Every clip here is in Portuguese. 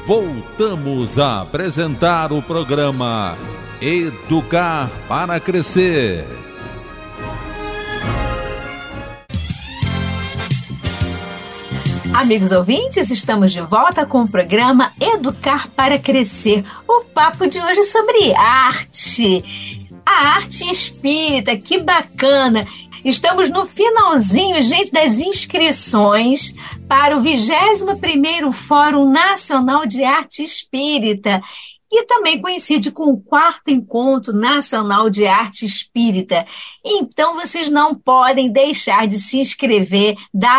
Voltamos a apresentar o programa Educar para Crescer. Amigos ouvintes, estamos de volta com o programa Educar para Crescer. O papo de hoje é sobre arte. A arte espírita, que bacana! Estamos no finalzinho, gente, das inscrições para o 21º Fórum Nacional de Arte Espírita, e também coincide com o 4º Encontro Nacional de Arte Espírita. Então, vocês não podem deixar de se inscrever,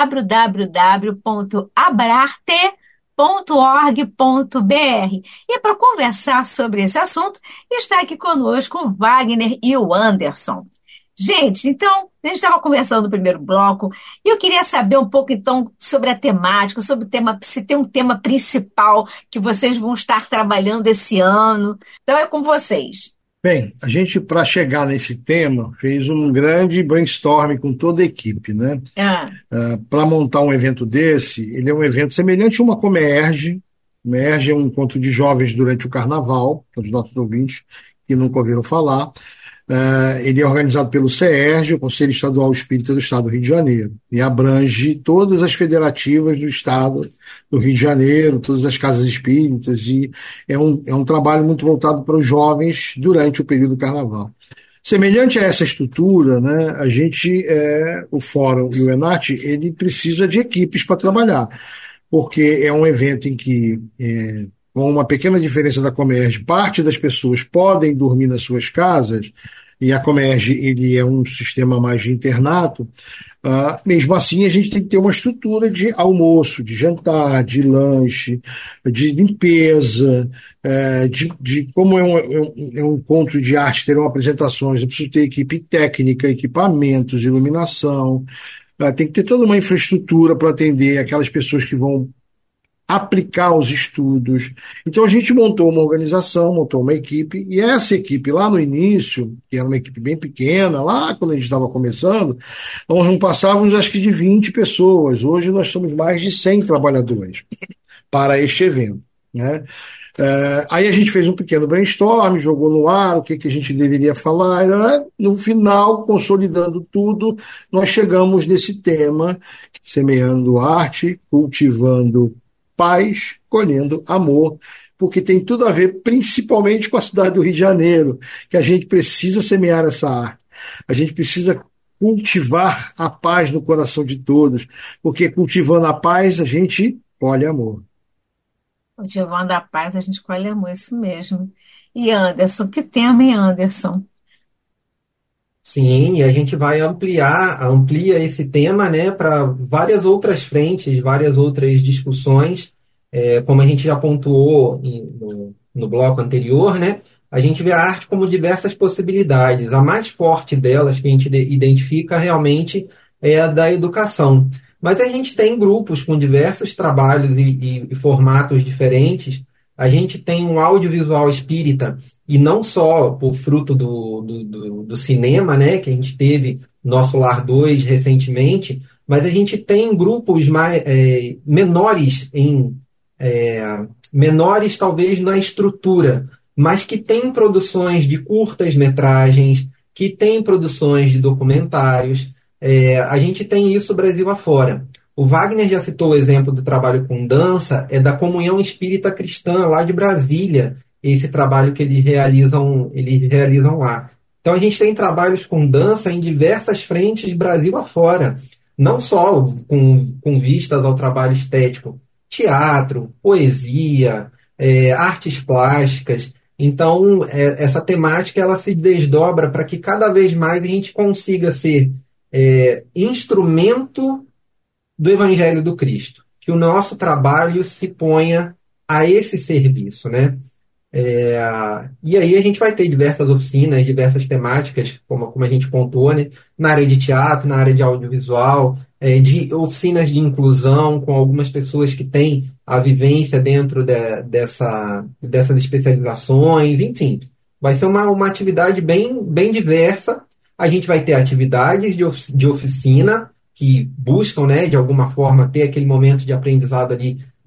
www.abrarte.org.br. E para conversar sobre esse assunto, está aqui conosco o Wagner e o Anderson. Gente, então, a gente estava conversando no primeiro bloco e eu queria saber um pouco, então, sobre a temática, sobre o tema, se tem um tema principal que vocês vão estar trabalhando esse ano. Então, é com vocês. Bem, a gente, para chegar nesse tema, fez um grande brainstorm com toda a equipe, né? Para montar um evento desse, ele é um evento semelhante a uma Comerge. Comerge é um encontro de jovens durante o Carnaval, para os nossos ouvintes que nunca ouviram falar. Ele é organizado pelo CERJ, o Conselho Estadual Espírita do Estado do Rio de Janeiro, e abrange todas as federativas do Estado do Rio de Janeiro, todas as casas espíritas, e é um trabalho muito voltado para os jovens durante o período do Carnaval. Semelhante a essa estrutura, né, a gente, o Fórum e o ENARTE, ele precisa de equipes para trabalhar, porque é um evento em que, com uma pequena diferença da Comerge, parte das pessoas podem dormir nas suas casas, e a Comerge ele é um sistema mais de internato. Mesmo assim, a gente tem que ter uma estrutura de almoço, de jantar, de lanche, de limpeza, de como é um encontro de arte, terão apresentações, eu preciso ter equipe técnica, equipamentos, iluminação, tem que ter toda uma infraestrutura para atender aquelas pessoas que vão aplicar os estudos. Então a gente montou uma organização, montou uma equipe, e essa equipe lá no início, que era uma equipe bem pequena, lá quando a gente estava começando, nós não passávamos acho que de 20 pessoas. Hoje nós somos mais de 100 trabalhadores para este evento, né? Aí a gente fez um pequeno brainstorm, jogou no ar o que a gente deveria falar, né? No final, consolidando tudo, nós chegamos nesse tema, semeando arte, cultivando paz, colhendo amor, porque tem tudo a ver principalmente com a cidade do Rio de Janeiro, que a gente precisa semear essa arte, a gente precisa cultivar a paz no coração de todos, porque cultivando a paz a gente colhe amor. Cultivando a paz a gente colhe amor, isso mesmo. E Anderson, que tema, hein, Anderson? Sim, e a gente vai amplia esse tema, né, para várias outras frentes, várias outras discussões. Como a gente já pontuou no bloco anterior, né, a gente vê a arte como diversas possibilidades. A mais forte delas que a gente identifica realmente é a da educação. Mas a gente tem grupos com diversos trabalhos e formatos diferentes. A gente tem um audiovisual espírita, e não só por fruto do cinema, né, que a gente teve Nosso Lar 2 recentemente, mas a gente tem grupos menores talvez na estrutura, mas que tem produções de curtas metragens, que tem produções de documentários. A gente tem isso Brasil afora. O Wagner já citou o exemplo do trabalho com dança, é da Comunhão Espírita Cristã, lá de Brasília, esse trabalho que eles realizam lá. Então a gente tem trabalhos com dança em diversas frentes Brasil afora, não só com vistas ao trabalho estético, teatro, poesia, artes plásticas. Então essa temática ela se desdobra para que cada vez mais a gente consiga ser instrumento do Evangelho do Cristo, que o nosso trabalho se ponha a esse serviço, né? E aí a gente vai ter diversas oficinas, diversas temáticas, como a gente pontuou, né? Na área de teatro, na área de audiovisual, de oficinas de inclusão, com algumas pessoas que têm a vivência dentro dessas especializações, enfim. Vai ser uma atividade bem, bem diversa. A gente vai ter atividades de oficina, que buscam, né, de alguma forma, ter aquele momento de aprendizado ali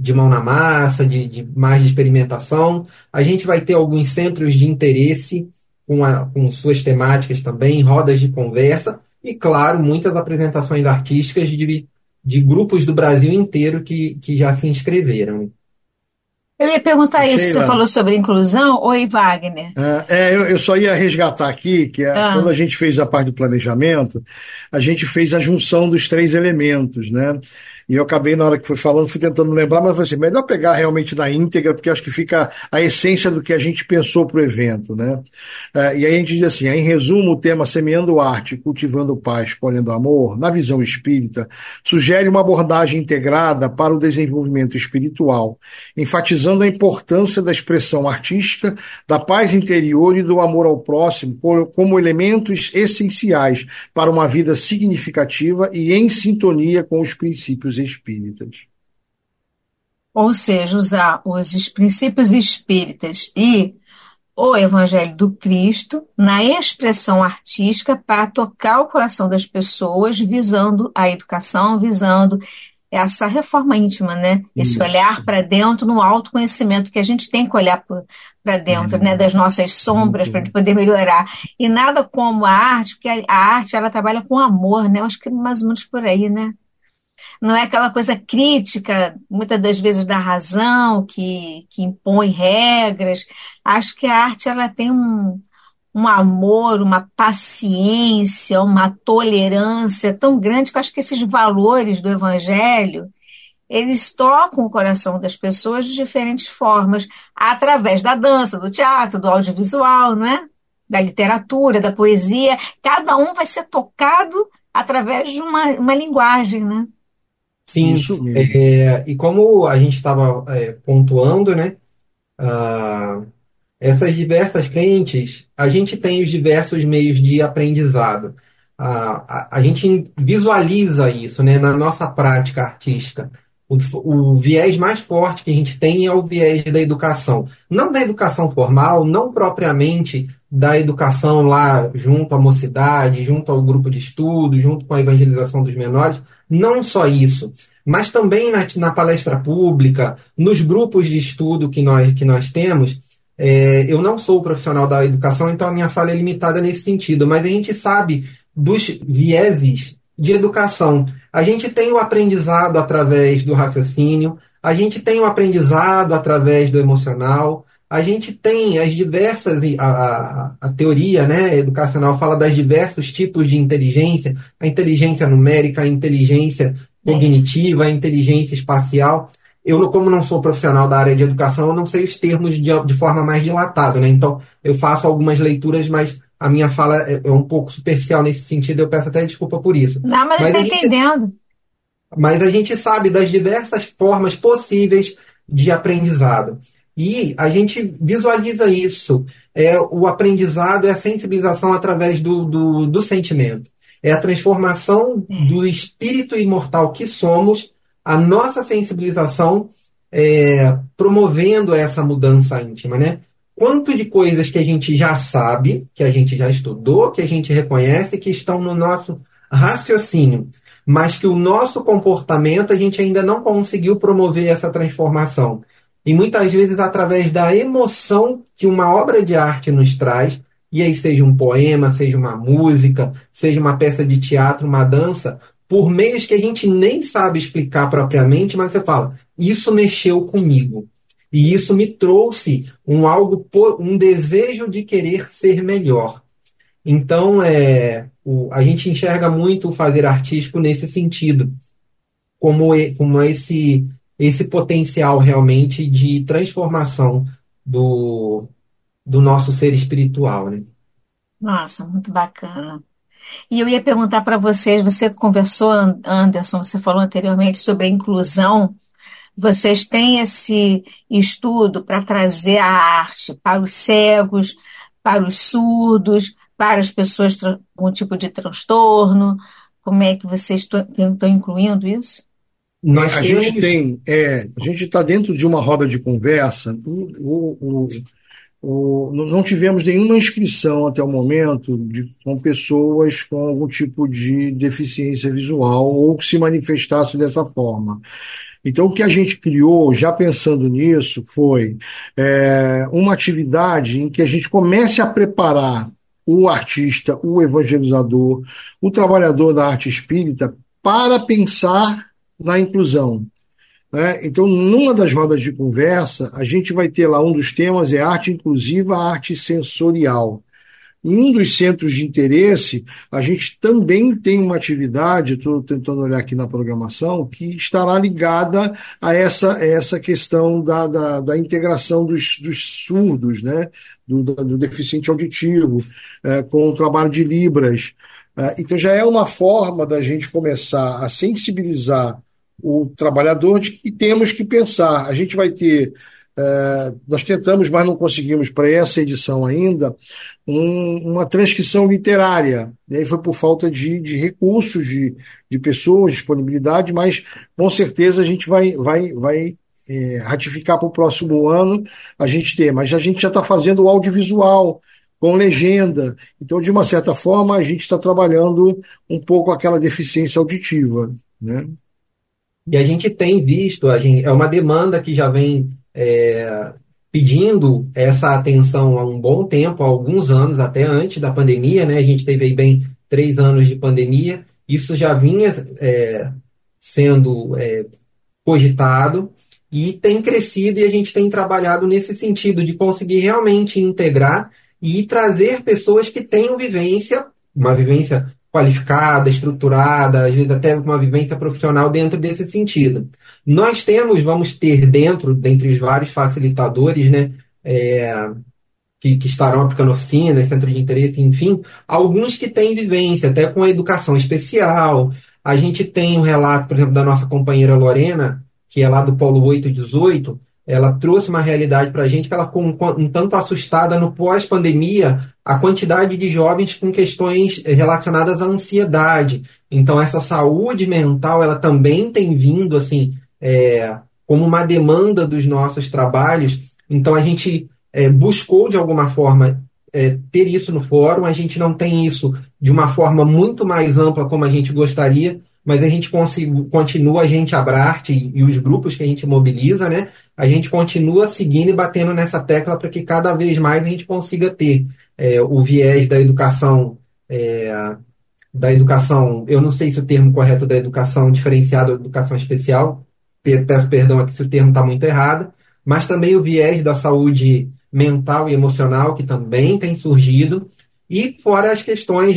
de mão na massa, mais de experimentação. A gente vai ter alguns centros de interesse com suas temáticas também, rodas de conversa e, claro, muitas apresentações artísticas de grupos do Brasil inteiro que já se inscreveram. Eu ia perguntar isso, você falou sobre inclusão. Oi, Wagner. Eu só ia resgatar aqui que quando a gente fez a parte do planejamento, a gente fez a junção dos 3 elementos, né? E eu acabei, na hora que fui falando, fui tentando lembrar, mas eu falei assim, melhor pegar realmente na íntegra, porque acho que fica a essência do que a gente pensou para o evento, né? E aí a gente diz assim, em resumo, o tema Semeando Arte, Cultivando Paz, Colhendo Amor, na visão espírita, sugere uma abordagem integrada para o desenvolvimento espiritual, enfatizando a importância da expressão artística, da paz interior e do amor ao próximo como elementos essenciais para uma vida significativa e em sintonia com os princípios espíritas. Ou seja, usar os princípios espíritas e o Evangelho do Cristo na expressão artística para tocar o coração das pessoas, visando a educação, visando essa reforma íntima, né? Esse olhar para dentro, no autoconhecimento, que a gente tem que olhar para dentro, né? Das nossas sombras, para poder melhorar. E nada como a arte, porque a arte, ela trabalha com amor, né? Eu acho que é mais ou menos por aí, né? Não é aquela coisa crítica, muitas das vezes da razão, que impõe regras. Acho que a arte, ela tem um amor, uma paciência, uma tolerância tão grande que eu acho que esses valores do Evangelho, eles tocam o coração das pessoas de diferentes formas, através da dança, do teatro, do audiovisual, não é? Da literatura, da poesia. Cada um vai ser tocado através de uma linguagem, né? Sim, e como a gente estava pontuando, né? Essas diversas frentes, a gente tem os diversos meios de aprendizado. A gente visualiza isso, né, na nossa prática artística. O viés mais forte que a gente tem é o viés da educação. Não da educação formal, não propriamente da educação lá junto à mocidade, junto ao grupo de estudo, junto com a evangelização dos menores. Não só isso, mas também na palestra pública, nos grupos de estudo que nós temos. Eu não sou profissional da educação, então a minha fala é limitada nesse sentido, mas a gente sabe dos vieses de educação. A gente tem o aprendizado através do raciocínio, a gente tem o aprendizado através do emocional, a gente tem as diversas, a teoria, né, educacional fala das diversos tipos de inteligência, a inteligência numérica, a inteligência cognitiva, a inteligência espacial. Eu, como não sou profissional da área de educação, eu não sei os termos de forma mais dilatada, né? Então, eu faço algumas leituras, mas a minha fala é um pouco superficial nesse sentido, eu peço até desculpa por isso. Não, mas está entendendo. Mas a gente sabe das diversas formas possíveis de aprendizado. E a gente visualiza isso. O aprendizado é a sensibilização através do sentimento. É a transformação do espírito imortal que somos, a nossa sensibilização promovendo essa mudança íntima, né? Quanto de coisas que a gente já sabe, que a gente já estudou, que a gente reconhece, que estão no nosso raciocínio, mas que o nosso comportamento a gente ainda não conseguiu promover essa transformação. E muitas vezes através da emoção que uma obra de arte nos traz, e aí seja um poema, seja uma música, seja uma peça de teatro, uma dança, por meios que a gente nem sabe explicar propriamente, mas você fala, isso mexeu comigo. E isso me trouxe um desejo de querer ser melhor. Então, a gente enxerga muito o fazer artístico nesse sentido, como esse potencial realmente de transformação do nosso ser espiritual, né? Nossa, muito bacana. E eu ia perguntar para vocês, você conversou, Anderson, você falou anteriormente sobre a inclusão. Vocês têm esse estudo para trazer a arte para os cegos, para os surdos, para as pessoas com algum tipo de transtorno? Como é que vocês estão incluindo isso? A gente está dentro de uma roda de conversa. Não tivemos nenhuma inscrição até o momento com pessoas com algum tipo de deficiência visual ou que se manifestasse dessa forma. Então, o que a gente criou, já pensando nisso, foi uma atividade em que a gente comece a preparar o artista, o evangelizador, o trabalhador da arte espírita para pensar na inclusão. Né? Então, numa das rodas de conversa, a gente vai ter lá, um dos temas é arte inclusiva, arte sensorial. Em um dos centros de interesse, a gente também tem uma atividade, estou tentando olhar aqui na programação, que estará ligada a essa questão da integração dos surdos, né? do deficiente auditivo, com o trabalho de Libras. Então já é uma forma da gente começar a sensibilizar o trabalhador de que temos que pensar. A gente vai ter, nós tentamos, mas não conseguimos para essa edição ainda, uma transcrição literária. E aí foi por falta de recursos, de pessoas, disponibilidade, mas com certeza a gente vai ratificar para o próximo ano a gente ter. Mas a gente já está fazendo o audiovisual, com legenda. Então, de uma certa forma, a gente está trabalhando um pouco aquela deficiência auditiva, né? E a gente tem visto, é uma demanda que já vem pedindo essa atenção há um bom tempo, há alguns anos, até antes da pandemia, né? A gente teve aí bem 3 anos de pandemia, isso já vinha sendo cogitado e tem crescido, e a gente tem trabalhado nesse sentido de conseguir realmente integrar e trazer pessoas que tenham uma vivência qualificada, estruturada, às vezes até uma vivência profissional dentro desse sentido. Nós vamos ter dentre os vários facilitadores, né, que estarão aplicando oficinas, centro de interesse, enfim, alguns que têm vivência, até com a educação especial. A gente tem um relato, por exemplo, da nossa companheira Lorena, que é lá do Polo 818, ela trouxe uma realidade para a gente que ela ficou um tanto assustada no pós-pandemia, a quantidade de jovens com questões relacionadas à ansiedade. Então, essa saúde mental, ela também tem vindo assim, como uma demanda dos nossos trabalhos. Então, a gente buscou, de alguma forma, ter isso no fórum. A gente não tem isso de uma forma muito mais ampla como a gente gostaria, mas a gente continua, a gente, a Abrarte e os grupos que a gente mobiliza, né? A gente continua seguindo e batendo nessa tecla para que cada vez mais a gente consiga ter o viés da educação, eu não sei se o termo correto da educação diferenciada ou educação especial, peço perdão aqui se o termo está muito errado, mas também o viés da saúde mental e emocional, que também tem surgido, e fora as questões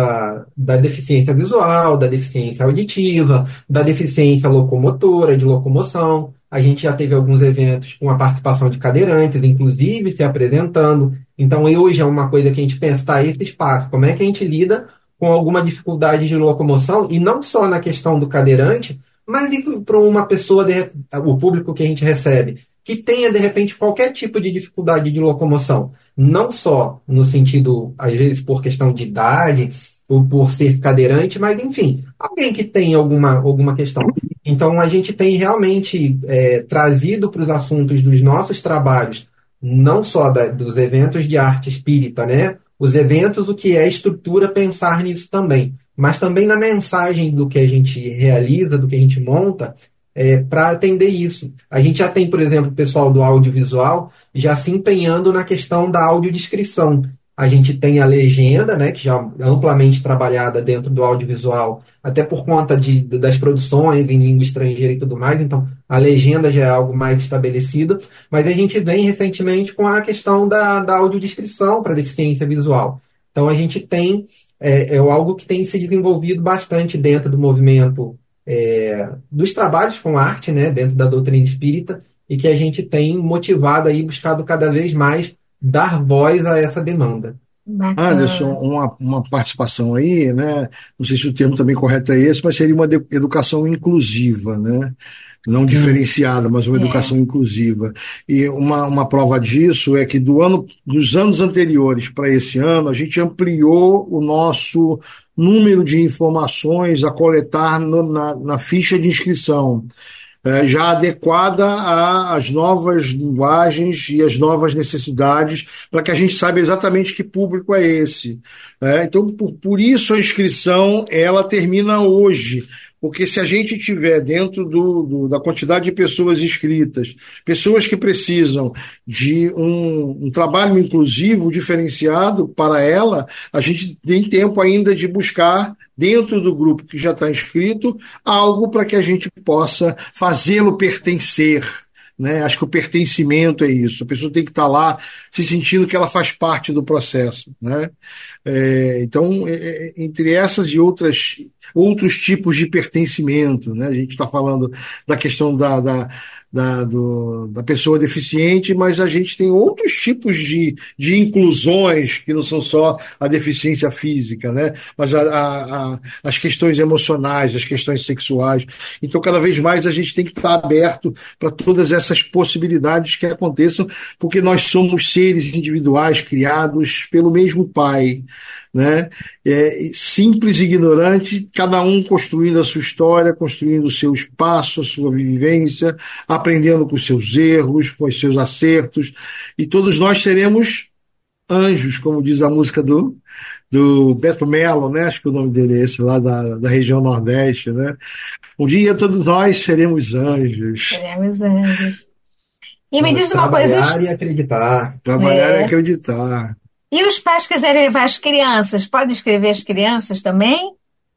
da deficiência visual, da deficiência auditiva, da deficiência locomotora, de locomoção. A gente já teve alguns eventos com a participação de cadeirantes, inclusive se apresentando. Então, hoje é uma coisa que a gente pensa, esse espaço, como é que a gente lida com alguma dificuldade de locomoção, e não só na questão do cadeirante, mas para uma pessoa, o público que a gente recebe, que tenha, de repente, qualquer tipo de dificuldade de locomoção. Não só no sentido, às vezes, por questão de idade, ou por ser cadeirante, mas, enfim, alguém que tem alguma questão. Então, a gente tem realmente trazido para os assuntos dos nossos trabalhos, não só dos eventos de arte espírita, né? Os eventos, o que é estrutura, pensar nisso também. Mas também na mensagem do que a gente realiza, do que a gente monta, para atender isso. A gente já tem, por exemplo, o pessoal do audiovisual já se empenhando na questão da audiodescrição. A gente tem a legenda, né, que já é amplamente trabalhada dentro do audiovisual, até por conta das produções em língua estrangeira e tudo mais, então a legenda já é algo mais estabelecido, mas a gente vem recentemente com a questão da audiodescrição para deficiência visual. Então a gente tem algo que tem se desenvolvido bastante dentro do movimento dos trabalhos com arte, né, dentro da doutrina espírita, e que a gente tem motivado aí, buscado cada vez mais dar voz a essa demanda. Anderson, uma participação aí, né? Não sei se o termo também correto é esse, mas seria uma educação inclusiva, né? Não diferenciada, mas uma educação inclusiva. E uma prova disso é que dos anos anteriores para esse ano, a gente ampliou o nosso número de informações a coletar na ficha de inscrição, já adequada às novas linguagens e às novas necessidades, para que a gente saiba exatamente que público é esse. Então, por isso a inscrição ela termina hoje. porque se a gente tiver dentro da quantidade de pessoas inscritas, pessoas que precisam de um trabalho inclusivo, diferenciado para ela, a gente tem tempo ainda de buscar, dentro do grupo que já está inscrito, algo para que a gente possa fazê-lo pertencer. Né? Acho que o pertencimento é isso. A pessoa tem que estar lá se sentindo que ela faz parte do processo. Né? Então, entre essas e outros tipos de pertencimento, né? A gente está falando da questão da pessoa deficiente, mas a gente tem outros tipos de inclusões que não são só a deficiência física, né? Mas as questões emocionais, as questões sexuais. Então, cada vez mais a gente tem que estar aberto para todas essas possibilidades que aconteçam, porque nós somos seres individuais criados pelo mesmo Pai, né? Simples e ignorante, cada um construindo a sua história, construindo o seu espaço, a sua vivência, aprendendo com os seus erros, com os seus acertos, e todos nós seremos anjos, como diz a música do Beto Mello, né? Acho que o nome dele é esse, lá da região Nordeste, né? Um dia todos nós seremos anjos. Seremos anjos. E me Vamos diz uma coisa... Trabalhar e acreditar. Trabalhar e acreditar. E os pais quiserem levar as crianças, podem escrever as crianças também?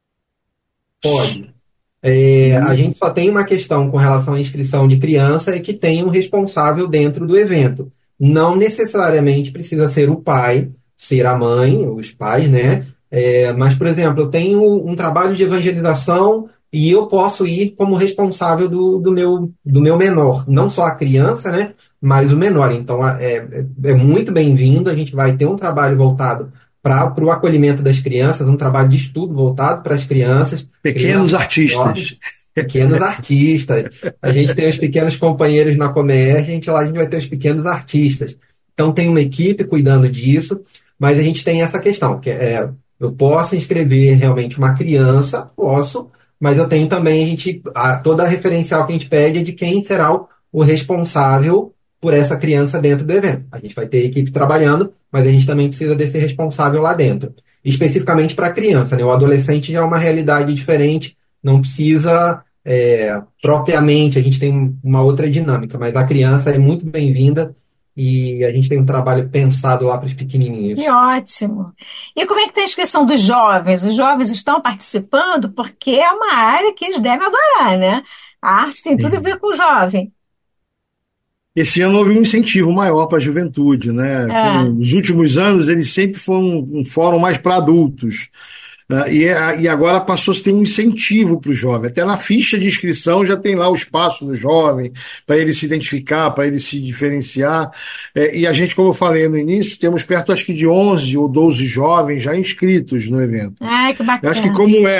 Pode. A gente só tem uma questão com relação à inscrição de criança, é que tem um responsável dentro do evento. Não necessariamente precisa ser o pai, ser a mãe, os pais, né? Mas, por exemplo, eu tenho um trabalho de evangelização e eu posso ir como responsável do meu menor. Não só a criança, né? Mas o menor. Então, é muito bem-vindo. A gente vai ter um trabalho voltado para o acolhimento das crianças, um trabalho de estudo voltado para as crianças. Pequenos artistas. Pequenos artistas. A gente tem os pequenos companheiros na Comerge, lá a gente vai ter os pequenos artistas. Então tem uma equipe cuidando disso, mas a gente tem essa questão, que eu posso inscrever realmente uma criança, posso, mas eu tenho também, toda a referencial que a gente pede é de quem será o responsável por essa criança dentro do evento. A gente vai ter equipe trabalhando, mas a gente também precisa desse responsável lá dentro. Especificamente para a criança, né? O adolescente já é uma realidade diferente, não precisa propriamente, a gente tem uma outra dinâmica, mas a criança é muito bem-vinda e a gente tem um trabalho pensado lá para os pequenininhos. Que ótimo! E como é que está a inscrição dos jovens? Os jovens estão participando? Porque é uma área que eles devem adorar, né? A arte tem tudo a ver com o jovem. Esse ano houve um incentivo maior para a juventude, né? Nos últimos anos, ele sempre foi um fórum mais para adultos. E agora passou a ter um incentivo para o jovem. Até na ficha de inscrição já tem lá o espaço do jovem, para ele se identificar, para ele se diferenciar. E a gente, como eu falei no início, temos perto, acho que de 11 ou 12 jovens já inscritos no evento. Que bacana. Eu acho que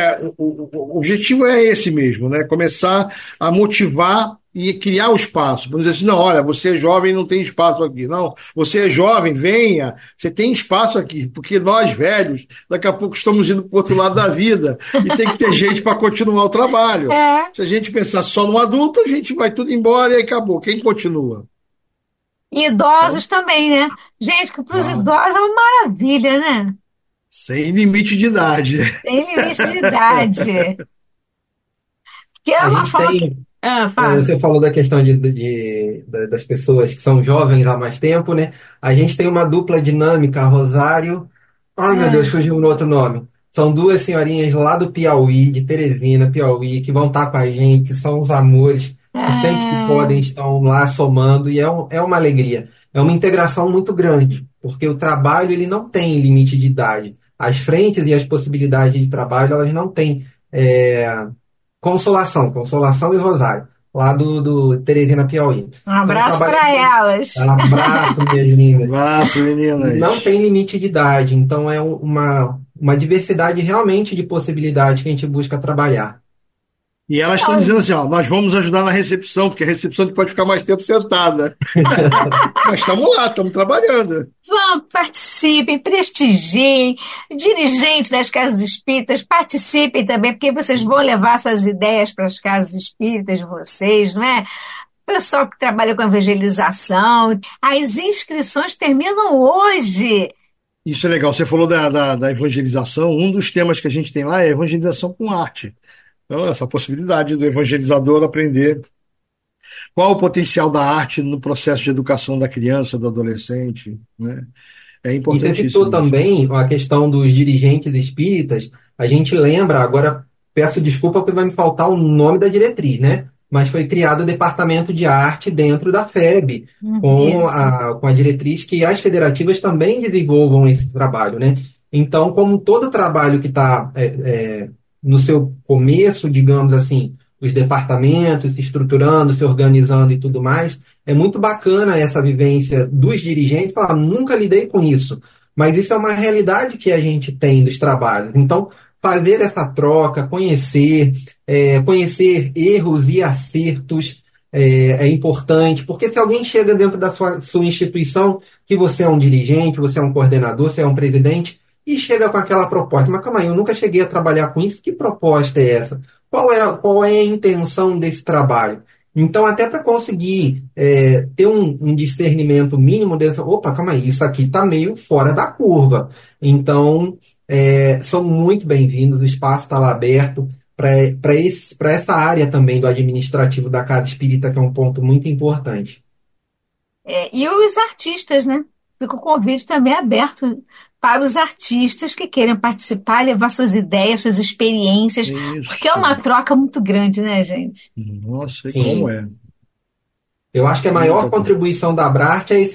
o objetivo é esse mesmo, né? Começar a motivar e criar o espaço. Vamos dizer assim, não, olha, você é jovem, não tem espaço aqui. Não, você é jovem, venha, você tem espaço aqui, porque nós, velhos, daqui a pouco estamos indo para o outro lado da vida e tem que ter gente para continuar o trabalho. Se a gente pensar só no adulto, a gente vai tudo embora e aí acabou. Quem continua? E idosos também, né? Gente, que para os idosos é uma maravilha, né? Sem limite de idade. Sem limite de idade. Que é uma forma que... Você falou da questão das pessoas que são jovens há mais tempo, né? A gente tem uma dupla dinâmica, Rosário. Ai, meu Deus, fugiu no outro nome. São duas senhorinhas lá do Piauí, de Teresina, Piauí, que vão estar com a gente, que são os amores, que sempre que podem estão lá somando, e é uma alegria. É uma integração muito grande, porque o trabalho ele não tem limite de idade. As frentes e as possibilidades de trabalho, elas não têm... Consolação e Rosário, lá do Teresina, Piauí. Um abraço para elas. Um abraço, minhas lindas. Um abraço, meninas. Não tem limite de idade, então é uma diversidade realmente de possibilidades que a gente busca trabalhar. E elas estão dizendo assim, nós vamos ajudar na recepção, porque a recepção pode ficar mais tempo sentada. Mas estamos lá, estamos trabalhando. Vão, participem, prestigiem, dirigentes das casas espíritas, participem também, porque vocês vão levar essas ideias para as casas espíritas de vocês, não é? Pessoal que trabalha com evangelização, as inscrições terminam hoje. Isso é legal, você falou da evangelização, um dos temas que a gente tem lá é evangelização com arte. Então, essa possibilidade do evangelizador aprender qual o potencial da arte no processo de educação da criança, do adolescente, né? É E você citou importantíssimo isso. também a questão dos dirigentes espíritas. A gente lembra, agora peço desculpa porque vai me faltar o nome da diretriz, né? Mas foi criado o Departamento de Arte dentro da FEB, com a diretriz que as federativas também desenvolvam esse trabalho, né? Então, como todo trabalho que está no seu começo, digamos assim, os departamentos se estruturando, se organizando e tudo mais, é muito bacana essa vivência dos dirigentes, falar, nunca lidei com isso, mas isso é uma realidade que a gente tem dos trabalhos. Então, fazer essa troca, conhecer erros e acertos é importante, porque se alguém chega dentro da sua instituição, que você é um dirigente, você é um coordenador, você é um presidente, e chega com aquela proposta, mas calma aí, eu nunca cheguei a trabalhar com isso, que proposta é essa? Qual é a intenção desse trabalho? Então, até para conseguir ter um discernimento mínimo, opa, calma aí, isso aqui está meio fora da curva. Então, são muito bem-vindos, o espaço está lá aberto para essa área também do administrativo da Casa Espírita, que é um ponto muito importante. E os artistas, né? Fica o convite também aberto para os artistas que queiram participar, levar suas ideias, suas experiências, porque é uma troca muito grande, né, gente? Nossa, Sim. Como é? Eu acho que a maior contribuição da Abrarte é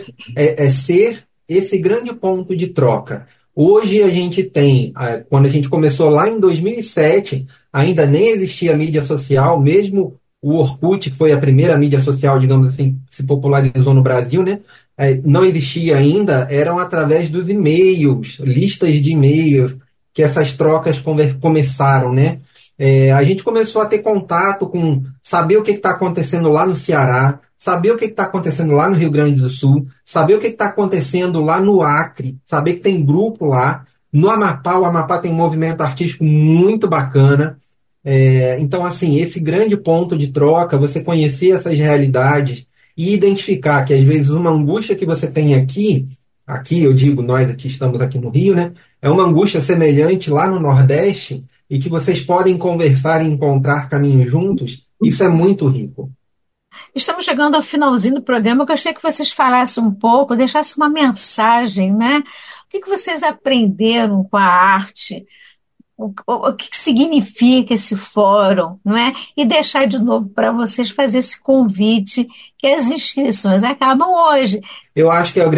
ser esse grande ponto de troca. Hoje a gente tem, quando a gente começou lá em 2007, ainda nem existia mídia social, mesmo o Orkut, que foi a primeira mídia social, digamos assim, que se popularizou no Brasil, né? Não existia ainda, eram através dos e-mails, listas de e-mails, que essas trocas começaram, né? A gente começou a ter contato com saber o que está acontecendo lá no Ceará, saber o que está acontecendo lá no Rio Grande do Sul, saber o que está acontecendo lá no Acre, saber que tem grupo lá. No Amapá, o Amapá tem um movimento artístico muito bacana. Então, assim, esse grande ponto de troca, você conhecer essas realidades e identificar que, às vezes, uma angústia que você tem aqui eu digo, nós aqui estamos aqui no Rio, né? É uma angústia semelhante lá no Nordeste e que vocês podem conversar e encontrar caminhos juntos, isso é muito rico. Estamos chegando ao finalzinho do programa. Eu gostaria que vocês falassem um pouco, deixassem uma mensagem, né? O que vocês aprenderam com a arte? O que significa esse fórum, não é? E deixar de novo para vocês fazer esse convite, que as inscrições acabam hoje. Eu acho que é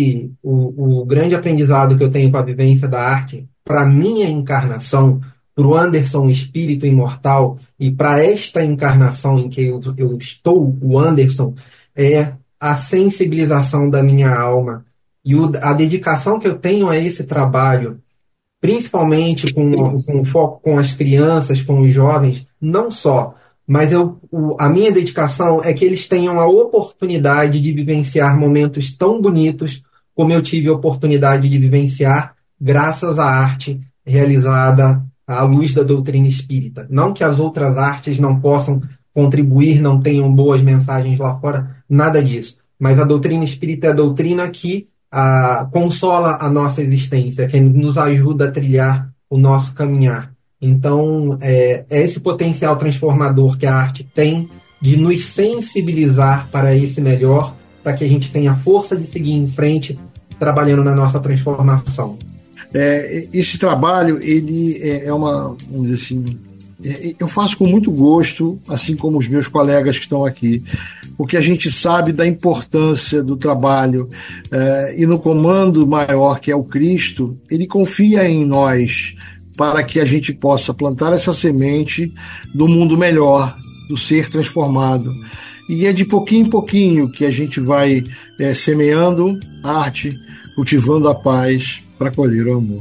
o grande aprendizado que eu tenho com a vivência da arte, para a minha encarnação, para o Anderson espírito imortal, e para esta encarnação em que eu estou, o Anderson, é a sensibilização da minha alma e a dedicação que eu tenho a esse trabalho, principalmente com foco com as crianças, com os jovens, não só, mas a minha dedicação é que eles tenham a oportunidade de vivenciar momentos tão bonitos como eu tive a oportunidade de vivenciar graças à arte realizada à luz da doutrina espírita. Não que as outras artes não possam contribuir, não tenham boas mensagens lá fora, nada disso. Mas a doutrina espírita é a doutrina que consola a nossa existência, que nos ajuda a trilhar o nosso caminhar. Então, é esse potencial transformador que a arte tem de nos sensibilizar para esse melhor, para que a gente tenha força de seguir em frente, trabalhando na nossa transformação. Esse trabalho, ele vamos dizer assim, eu faço com muito gosto, assim como os meus colegas que estão aqui, porque a gente sabe da importância do trabalho e no comando maior, que é o Cristo, ele confia em nós para que a gente possa plantar essa semente do mundo melhor, do ser transformado. E é de pouquinho em pouquinho que a gente vai semeando arte, cultivando a paz para colher o amor.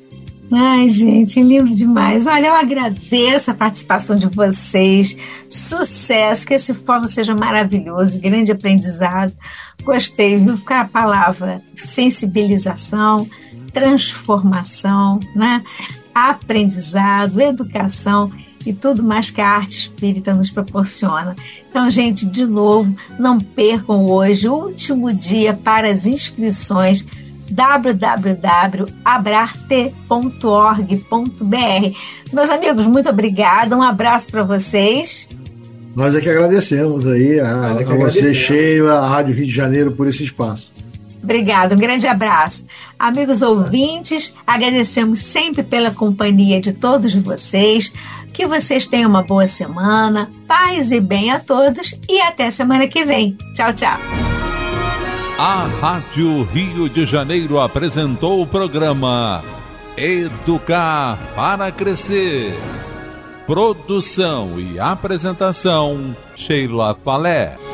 Ai, gente, lindo demais. Olha, eu agradeço a participação de vocês. Sucesso, que esse fórum seja maravilhoso, grande aprendizado. Gostei, viu? Com a palavra sensibilização, transformação, né? Aprendizado, educação e tudo mais que a arte espírita nos proporciona. Então, gente, de novo, não percam hoje o último dia para as inscrições www.abrarte.org.br. Meus amigos, muito obrigada, um abraço para vocês. Nós é que agradecemos aí a você, Sheila, a Rádio Rio de Janeiro, por esse espaço. Obrigada, um grande abraço. Amigos ouvintes, agradecemos sempre pela companhia de todos vocês. Que vocês tenham uma boa semana, paz e bem a todos e até semana que vem. Tchau, tchau. A Rádio Rio de Janeiro apresentou o programa Educar para Crescer. Produção e apresentação, Sheila Falé.